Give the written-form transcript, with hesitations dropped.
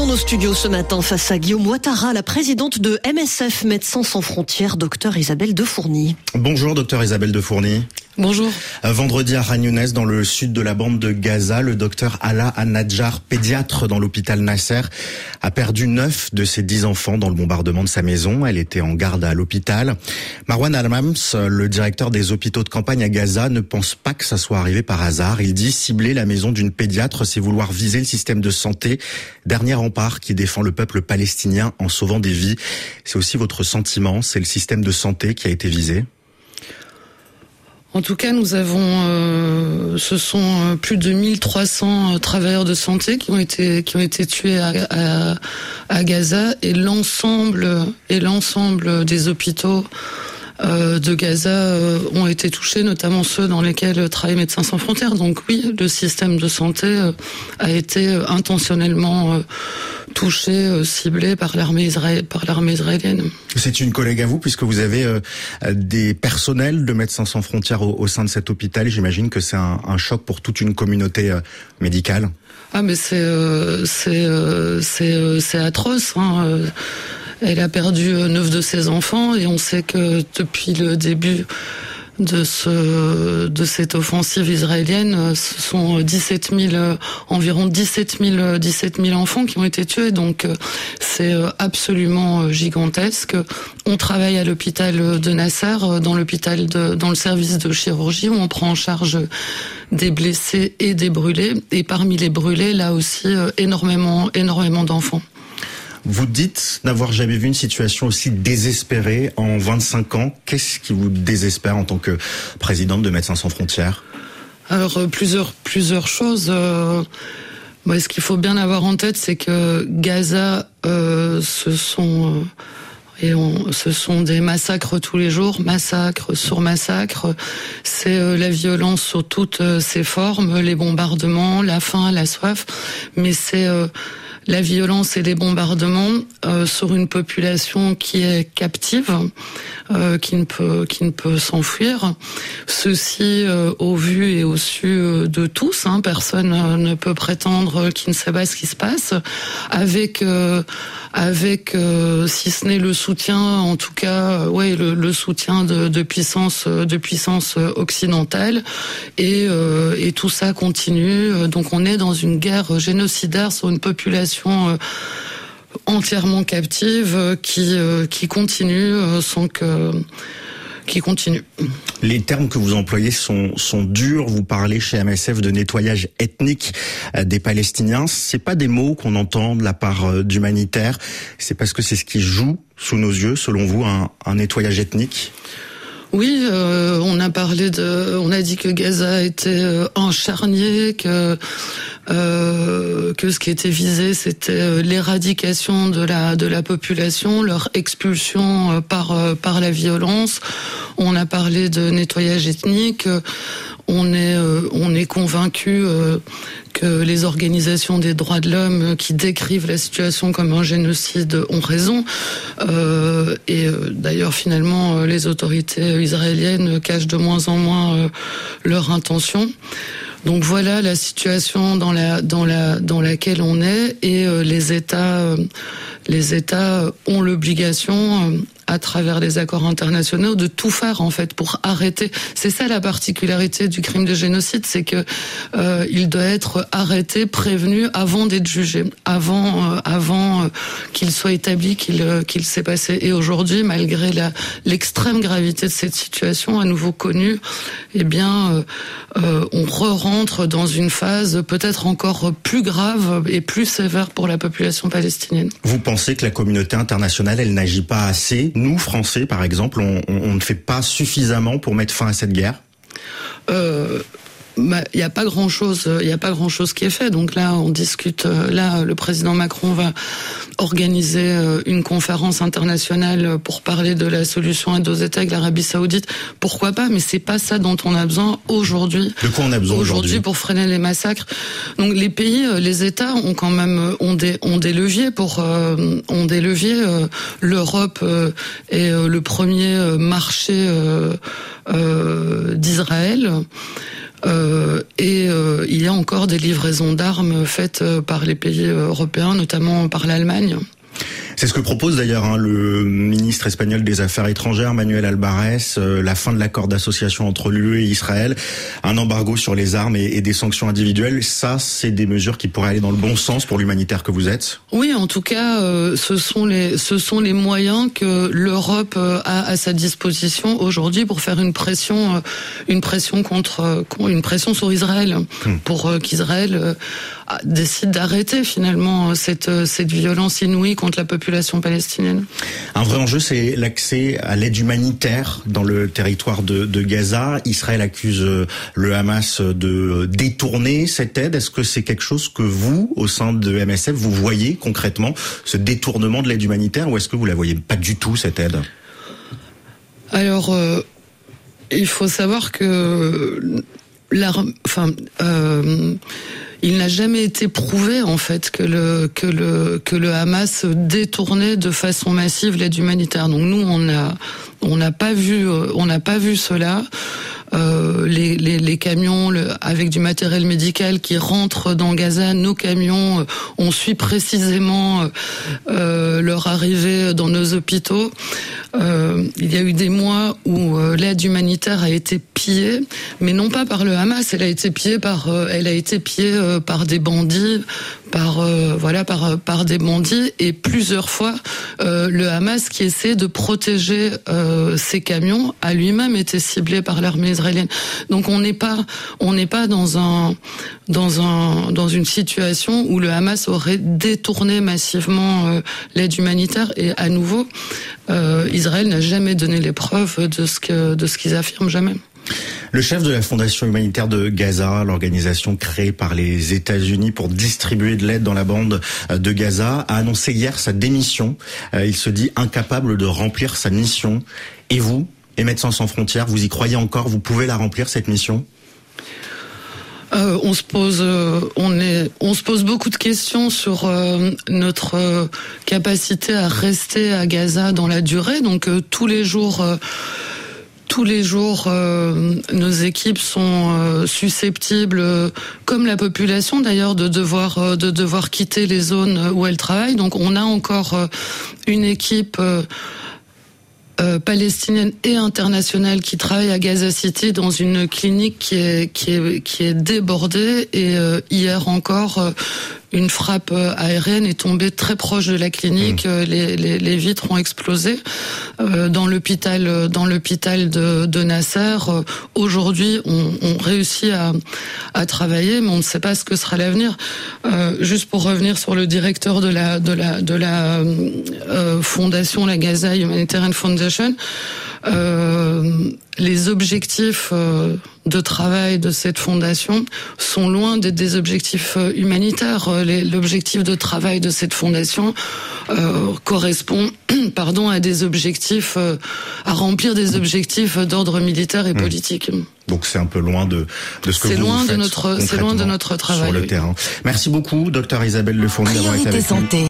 dans nos studios ce matin face à Guillaume Ouattara, la présidente de MSF, Médecins sans frontières, docteur Isabelle Defourny. Bonjour docteur Isabelle Defourny. Bonjour. Vendredi à Khan Younes, dans le sud de la bande de Gaza, le docteur Ala An-Najjar, pédiatre dans l'hôpital Nasser, a perdu 9 de ses 10 enfants dans le bombardement de sa maison. Elle était en garde à l'hôpital. Marwan Al-Mams, le directeur des hôpitaux de campagne à Gaza, ne pense pas que ça soit arrivé par hasard. Il dit cibler la maison d'une pédiatre, c'est vouloir viser le système de santé, dernier rempart qui défend le peuple palestinien en sauvant des vies. C'est aussi votre sentiment, c'est le système de santé qui a été visé? En tout cas, nous avons, ce sont plus de 1300 travailleurs de santé qui ont été tués à Gaza, et l'ensemble des hôpitaux de Gaza ont été touchés, notamment ceux dans lesquels travaillent Médecins sans frontières. Donc oui, le système de santé a été intentionnellement touché, ciblé par l'armée israélienne. C'est une collègue à vous, puisque vous avez des personnels de Médecins sans frontières au sein de cet hôpital. J'imagine que c'est un choc pour toute une communauté médicale. Ah mais c'est atroce, hein. Elle a perdu 9 de ses enfants, et on sait que depuis le début de cette offensive israélienne, ce sont environ 17 000 enfants qui ont été tués. Donc c'est absolument gigantesque. On travaille à l'hôpital de Nasser, dans le service de chirurgie, où on prend en charge des blessés et des brûlés. Et parmi les brûlés, là aussi, énormément d'enfants. Vous dites n'avoir jamais vu une situation aussi désespérée en 25 ans. Qu'est-ce qui vous désespère en tant que présidente de Médecins sans frontières? Alors plusieurs choses. Ce qu'il faut bien avoir en tête, c'est que Gaza, ce sont des massacres tous les jours, massacre sur massacre. C'est la violence sous toutes ses formes, les bombardements, la faim, la soif, mais c'est la violence et les bombardements sur une population qui est captive, qui ne peut s'enfuir. Ceci au vu et au su de tous, hein. Personne ne peut prétendre qu'il ne sait pas ce qui se passe. Avec si ce n'est le soutien, en tout cas, le soutien de puissance occidentale, et tout ça continue. Donc on est dans une guerre génocidaire sur une population entièrement captive qui continue qui continue. Les termes que vous employez sont durs. Vous parlez chez MSF de nettoyage ethnique des Palestiniens. C'est pas des mots qu'on entend de la part d'humanitaires. C'est parce que c'est ce qui joue sous nos yeux, selon vous, un nettoyage ethnique? Oui, on a dit que Gaza était un charnier, que ce qui était visé, c'était l'éradication de la population, leur expulsion par la violence. On a parlé de nettoyage ethnique. On est convaincu que les organisations des droits de l'homme qui décrivent la situation comme un génocide ont raison. Et d'ailleurs, finalement, les autorités israéliennes cachent de moins en moins leur intention. Donc voilà la situation dans laquelle on est, et les États ont l'obligation, à travers les accords internationaux, de tout faire en fait pour arrêter. C'est ça la particularité du crime de génocide, c'est que il doit être arrêté, prévenu avant d'être jugé, avant qu'il soit établi qu'il s'est passé. Et aujourd'hui, malgré l'extrême gravité de cette situation, à nouveau connue, on rentre dans une phase peut-être encore plus grave et plus sévère pour la population palestinienne. Vous pensez que la communauté internationale, elle n'agit pas assez? Nous, Français, par exemple, on ne fait pas suffisamment pour mettre fin à cette guerre? Il y a pas grand chose qui est fait. Donc là, on discute. Là, le président Macron va organiser une conférence internationale pour parler de la solution à 2 États avec l'Arabie Saoudite. Pourquoi pas? Mais c'est pas ça dont on a besoin aujourd'hui. De quoi on a besoin aujourd'hui pour freiner les massacres? Donc les pays, les États ont quand même ont des leviers L'Europe est le premier marché d'Israël. Il y a encore des livraisons d'armes faites par les pays européens, notamment par l'Allemagne. C'est ce que propose d'ailleurs le ministre espagnol des Affaires étrangères, Manuel Albares, la fin de l'accord d'association entre l'UE et Israël, un embargo sur les armes et des sanctions individuelles. Ça, c'est des mesures qui pourraient aller dans le bon sens pour l'humanitaire que vous êtes? Oui, en tout cas, ce sont les moyens que l'Europe a à sa disposition aujourd'hui pour faire une pression sur Israël, pour qu'Israël décide d'arrêter finalement cette violence inouïe contre la population palestinienne. Un vrai enjeu, c'est l'accès à l'aide humanitaire dans le territoire de Gaza. Israël accuse le Hamas de détourner cette aide. Est-ce que c'est quelque chose que vous, au sein de MSF, vous voyez concrètement, ce détournement de l'aide humanitaire, ou est-ce que vous la voyez pas du tout, cette aide? Alors, il faut savoir que il n'a jamais été prouvé en fait que le Hamas détournait de façon massive l'aide humanitaire. Donc nous on n'a pas vu cela. Les camions avec du matériel médical qui rentrent dans Gaza, nos camions, on suit précisément leur arrivée dans nos hôpitaux. Il y a eu des mois où l'aide humanitaire a été pillée, mais non pas par le Hamas, elle a été pillée par des bandits, par des bandits, et plusieurs fois le Hamas, qui essaie de protéger ses camions, a lui-même été ciblé par l'armée israélienne. Donc on n'est pas dans une situation où le Hamas aurait détourné massivement l'aide humanitaire, et à nouveau Israël n'a jamais donné les preuves de ce qu'ils affirment, jamais. Le chef de la Fondation humanitaire de Gaza, l'organisation créée par les États-Unis pour distribuer de l'aide dans la bande de Gaza, a annoncé hier sa démission. Il se dit incapable de remplir sa mission. Et vous, et Médecins sans frontières, vous y croyez encore? Vous pouvez la remplir, cette mission? On se pose beaucoup de questions sur notre capacité à rester à Gaza dans la durée. Donc tous les jours, nos équipes sont susceptibles, comme la population d'ailleurs, de devoir quitter les zones où elles travaillent. Donc on a encore une équipe palestinienne et internationale qui travaille à Gaza City dans une clinique qui est débordée, et hier encore une frappe aérienne est tombée très proche de la clinique. Les vitres ont explosé dans l'hôpital de Nasser. Aujourd'hui, on réussit à travailler, mais on ne sait pas ce que sera l'avenir. Juste pour revenir sur le directeur de la fondation, la Gaza Humanitarian Foundation, les objectifs de travail de cette fondation sont loin d'être des objectifs humanitaires. L'objectif de travail de cette fondation correspond à des objectifs, à remplir des objectifs d'ordre militaire et politique. Donc c'est un peu loin de ce que vous faites. C'est loin de notre travail. Sur le terrain. Merci beaucoup, Dr Isabelle Le Fournier, d'avoir été avec nous.